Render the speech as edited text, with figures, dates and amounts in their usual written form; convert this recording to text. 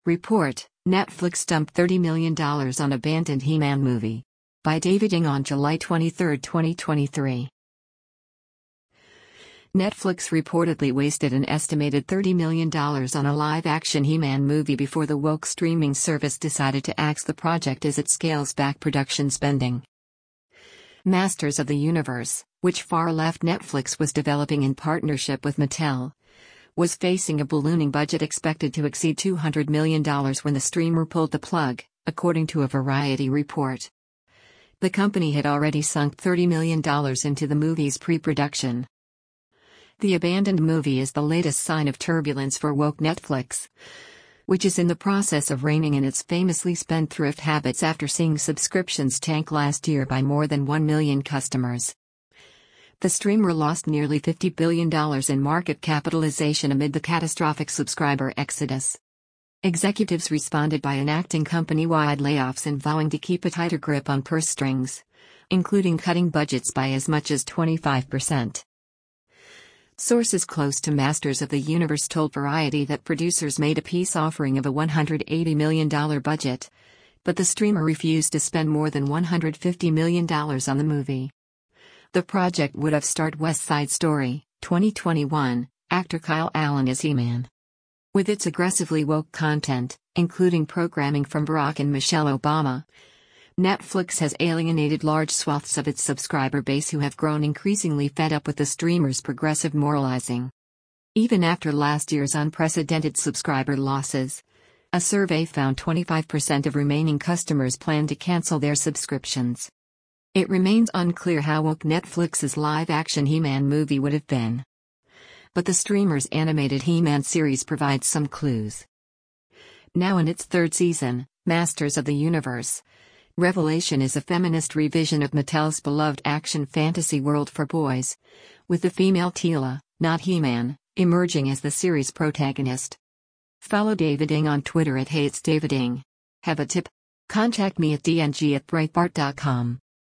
Report: Netflix dumped $30 million on abandoned He-Man movie. By David Ng on July 23, 2023. Netflix reportedly wasted an estimated $30 million on a live-action He-Man movie before the woke streaming service decided to axe the project as it scales back production spending. Masters of the Universe, which far-left Netflix was developing in partnership with Mattel, was facing a ballooning budget expected to exceed $200 million when the streamer pulled the plug, according to a Variety report. The company had already sunk $30 million into the movie's pre-production. The abandoned movie is the latest sign of turbulence for woke Netflix, which is in the process of reining in its famously spendthrift habits after seeing subscriptions tank last year by more than 1 million customers. The streamer lost nearly $50 billion in market capitalization amid the catastrophic subscriber exodus. Executives responded by enacting company-wide layoffs and vowing to keep a tighter grip on purse strings, including cutting budgets by as much as 25%. Sources close to Masters of the Universe told Variety that producers made a peace offering of a $180 million budget, but the streamer refused to spend more than $150 million on the movie. The project would have starred West Side Story, 2021, actor Kyle Allen as He-Man. With its aggressively woke content, including programming from Barack and Michelle Obama, Netflix has alienated large swaths of its subscriber base who have grown increasingly fed up with the streamer's progressive moralizing. Even after last year's unprecedented subscriber losses, a survey found 25% of remaining customers plan to cancel their subscriptions. It remains unclear how woke Netflix's live-action He-Man movie would have been. But the streamer's animated He-Man series provides some clues. Now in its third season, Masters of the Universe, Revelation is a feminist revision of Mattel's beloved action fantasy world for boys, with the female Teela, not He-Man, emerging as the series protagonist. Follow David Ng on Twitter @HatesDavidNg. Have a tip? Contact me at dng@breitbart.com.